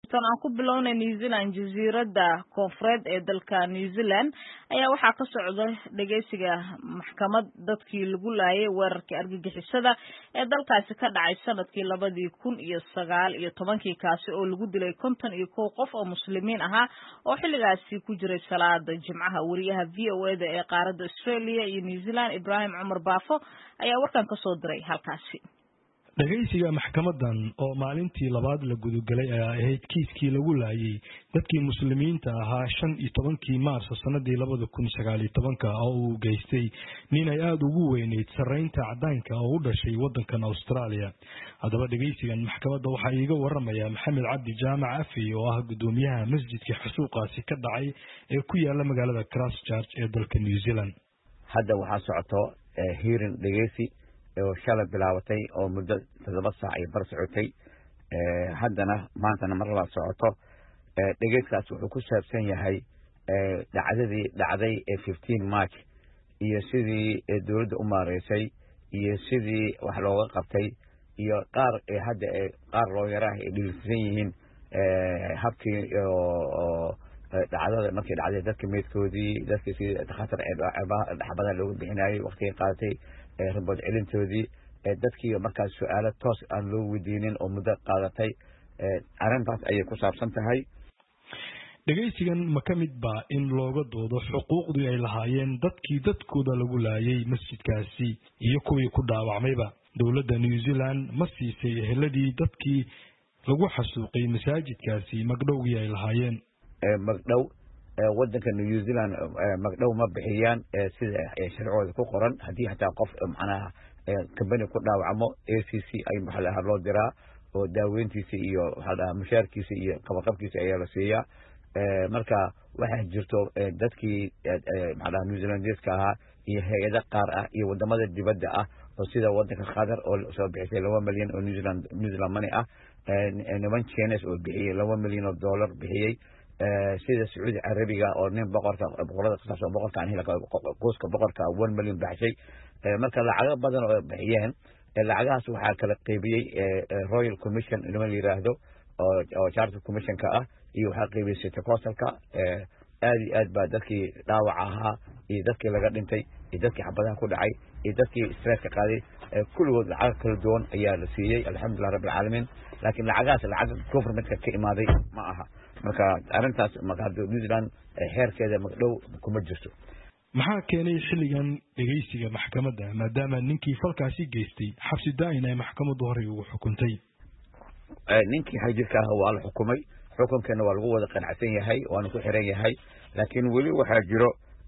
tan aan ku bilownay New Zealand jasiiradda koonfureed ee dalka New Zealand ayaa waxaa ka socda dhageysiga maxkamad dadkii lagu laayay weerarkii argagixisada ee dalkaasi ka dhacay sanadkii 2019 kaasi oo lagu dilay 51 qof oo muslimiin ahaa oo xilligaasi ku jiray salaada jimcaha. wariyaha VOA-da ee qaaradda Australia iyo New Zealand Ibrahim Umar Baafo ayaa warkan ka soo diray halkaasi. dhageysiga maxkamadan oo maalintii labaad la gudugalay ayaa ahayd kiiskii lagu laayay dadkii muslimiinta ahaa 15 Maarso sanadii 2019 oo uu geystay nin ay aad ugu weyneyd sareynta cadaanka oo u dhashay wadankan Australia. hadaba dhageysigan maxkamadda waxa iiga waramaya Maxamed Cabdi Jaamac Afi oo ah gudoomiyaha masjidka xusuuqaasi ka dhacay ee ku yaala magaalada Christchurch ee dalka New Zealand. hadda waxaa socoto hearing dhageysi oo shalay bilaabatay oo muddo 7 saac ay bar socotay haddana maantana mar la socoto dhageyskaas wuxuu ku saabsan yahay dhacdadii dhacday 15 March iyo sidii dawladda u maareysay iyo sidii wax looga qabtay iyo qaar hadda qaar loo yaraa ay dhilisan yihiin habkii oo dhacdada markii dhacday dadka meedkoodii dadkii si takhatar dhaxbada loogu bixinayay waqtiga qaadatay ribad celintoodii dadkii markaas su'aalo toos aan loo weydiinin oo muddo qaadatay arrintaas ayay ku saabsan tahay. dhageysigan ma ka mid ba in looga doodo xuquuqdii ay lahaayeen dadkii dadkooda lagu laayay masjidkaasi iyo kuwii ku dhaawacmayba. dawladda New Zealand ma siisay eheladii dadkii lagu xasuuqay masaajidkaasi magdhowgii ay lahaayeen. magdhow wadanka New Zealand magdhow ma bixiyaan sida sharciyada ku qoran hadii xataa qof macnaha company ku dhaawacmo ACC ay maxaa loo diraa oo daaweyntiisa iyo waxa mushaarkiisa iyo qabaqabkiisa ayaa la siiyaa. marka waxa jirto dadkii maxaa New Zealandeska ahaa iyo hay'adaha qaar ah iyo wadamada dibadda ah oo sida wadanka Qatar oo soo bixisay 2 milyan oo New Zealand money ah niman Chinese oo bixiyay $2 milyan bixiyay sida Saudi Arabia oo nin boqorada qasas boqorka aan helay qoyska boqorka 1 milyan baxshay. marka lacag badan oo bixiyeen lacagahaas waxa kala qaybiyay Royal Commission inuu yiraahdo oo Charter Commission ka ah iyo waxa qaybiyay City Council-ka aad ba dadkii dhaawac ahaa iyo dadkii laga dhintay iyo dadkii xabadaha ku dhacay iyo dadkii stress ka qaaday kulligood lacag kala duwan ayaa la siiyay alxamdulillah rabbil caalamiin. laakiin lacagaas lacag government-ka ka imaaday ma aha. marka arrintaas magaalada New Zealand heerkeeda magdhow kuma jirto. maxaa keenay xilligan dhageysiga maxkamadda maadaama ninkii falkaasi geystay xabsi daa'in ay maxkamaddu hore ugu xukuntay? ninkii xajirka ah waa la xukumay xukunkeena waa lagu wada qanacsan yahay waana ku xiran yahay laakiin weli waxaa jiro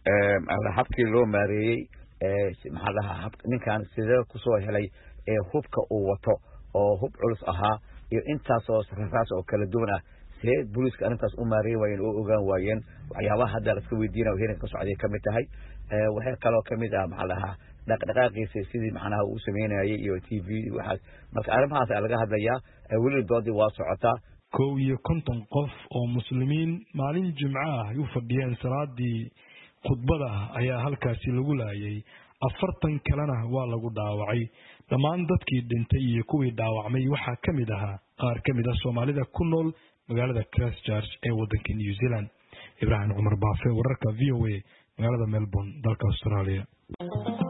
habkii loo maareeyay maxaa lahaa ninkan sidee ku soo helay hubka uu wato oo hub culus ahaa iyo intaasoo rasaas oo kala duwan ah see booliska arrintaas u maareeyay waayeen oo ogaan waayeen waxyaabaha hadda la iska weydiinayo heeran ka socday ka mid tahay. waxay kaloo ka mid ah maxaa lahaa dhaqdhaqaaqiisa sidii macnaha uu sameynayay iyo TV waxaas. marka arrimahaas laga hadlayaa weli doodii waa socotaa. 51 qof oo muslimiin maalin jimco ah u fadhiyeen salaadii khudbada ayaa halkaasi lagu laayay 40 kalena waa lagu dhaawacay. dhammaan dadkii dhintay iyo kuwii dhaawacmay waxaa ka mid ahaa qaar ka mid ah Soomaalida ku nool magaalada Christchurch ee wadanka New Zealand. Ibrahim Umar Baafo wararka VOA magaalada Melbourne dalka Australia.